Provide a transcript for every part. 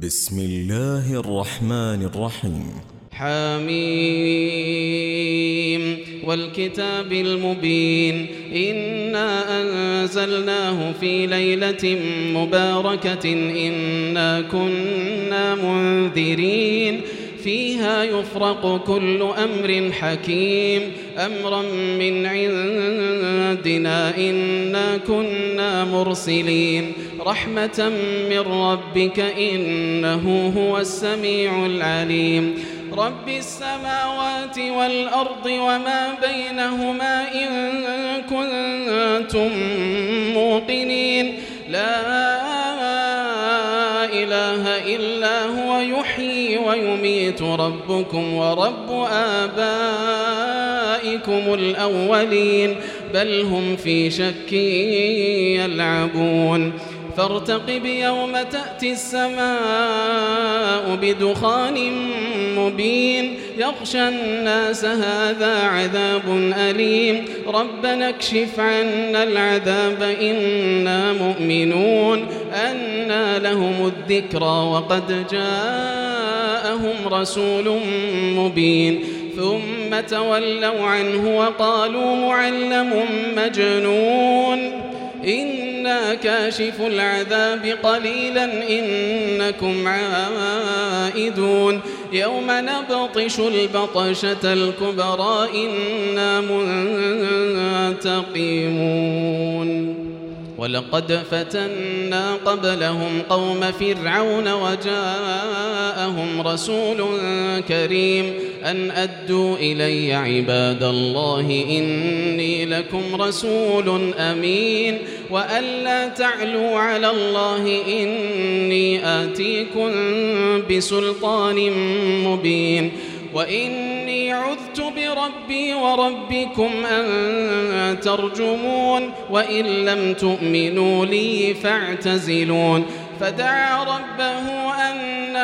بسم الله الرحمن الرحيم. حميم والكتاب المبين إنا أنزلناه في ليلة مباركة إنا كنا منذرين فيها يفرق كل أمر حكيم أمرا من عندنا إنا كنا مرسلين رحمة من ربك إنه هو السميع العليم رب السماوات والأرض وما بينهما إن كنتم موقنين لا إله إلا هو يحيي ويميت ربكم ورب آبائكم الأولين بل هم في شك يلعبون فارتقب يوم تأتي السماء بدخان مبين يغشى الناس هذا عذاب أليم ربنا اكشف عنا العذاب إنا مؤمنون أنى لهم الذكرى وقد جاءهم رسول مبين ثم تولوا عنه وقالوا معلم مجنون إنا كاشف العذاب قليلا إنكم عائدون يوم نبطش البطشة الكبرى إنا منتقمون ولقد فتنا قبلهم قوم فرعون وجاءهم رسول كريم أن أدوا إلي عباد الله إني لكم رسول أمين وألا تعلوا على الله إني آتيكم بسلطان مبين وإني عذت بربي وربكم أن ترجمون وإن لم تؤمنوا لي فاعتزلون فدعا ربه أن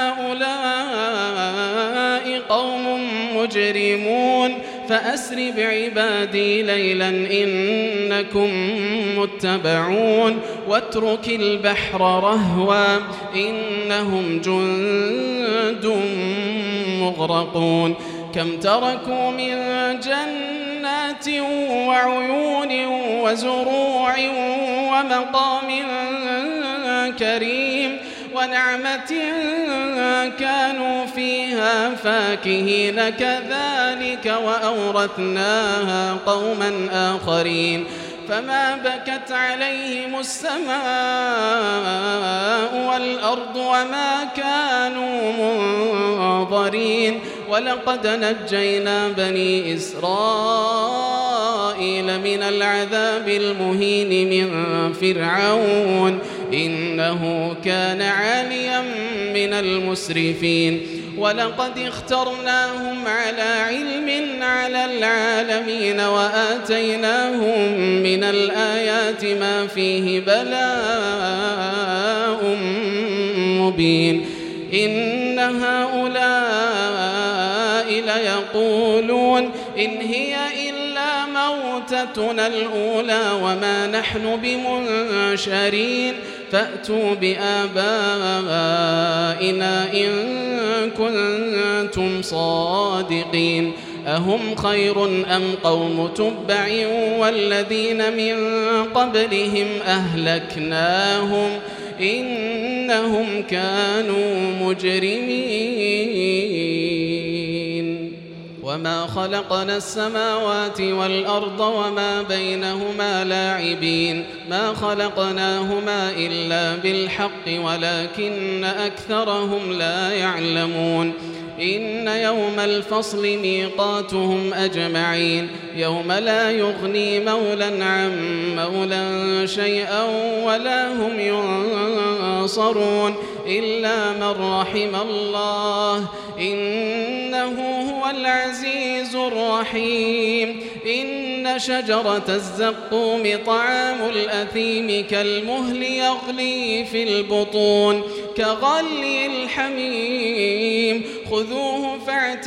هؤلاء قوم مجرمون فأسر بعبادي ليلا إنكم متبعون واترك البحر رهوا إنهم جند مغرقون كم تركوا من جنات وعيون وزروع ومقام كريم ونعمة كانوا فيها فاكهين كذلك وأورثناها قوما آخرين فما بكت عليهم السماء والأرض وما كانوا منظرين ولقد نجينا بني إسرائيل من العذاب المهين من فرعون إنه كان عاليا من المسرفين ولقد اخترناهم على علم على العالمين وآتيناهم من الآيات ما فيه بلاء مبين إن هؤلاء ليقولون إن هي إلا موتتنا الأولى وما نحن بمنشرين فأتوا بآبائنا إن كنتم صادقين أهم خير أم قوم تبع والذين من قبلهم أهلكناهم إنهم كانوا مجرمين وما خلقنا السماوات والأرض وما بينهما لاعبين ما خلقناهما إلا بالحق ولكن أكثرهم لا يعلمون إن يوم الفصل ميقاتهم أجمعين يوم لا يغني مولى عن مولى شيئا ولا هم ينصرون إلا من رحم الله إنه هو العزيز الرحيم إن شجرة الزقوم طعام الأثيم كالمهل يغلي في البطون كغلي الحميم خذوه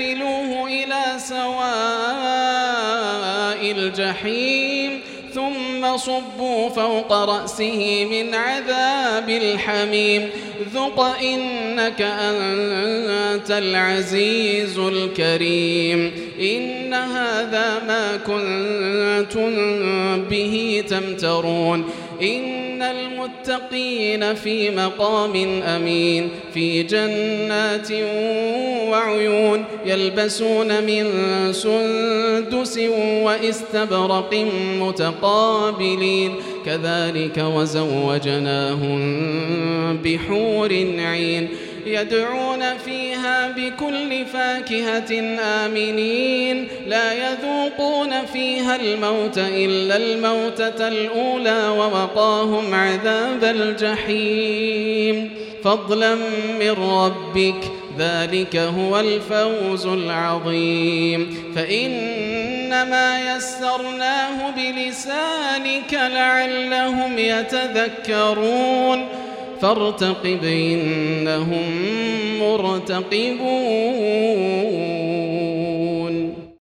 فاعتلوه إلى سواء الجحيم ثم ثم صبوا فوق رأسه من عذاب الحميم ذق إنك أنت العزيز الكريم إن هذا ما كنتم به تمترون إن المتقين في مقام أمين في جنات وعيون يلبسون من سندس وإستبرق متقابلين كذلك وزوجناهم بحور عين يدعون فيها بكل فاكهة آمنين لا يذوقون فيها الموت إلا الموتة الأولى ووقاهم عذاب الجحيم فضلا من ربك ذلك هو الفوز العظيم فإنما يسرناه بلسانك لعلهم يتذكرون فارتقب إنهم مرتقبون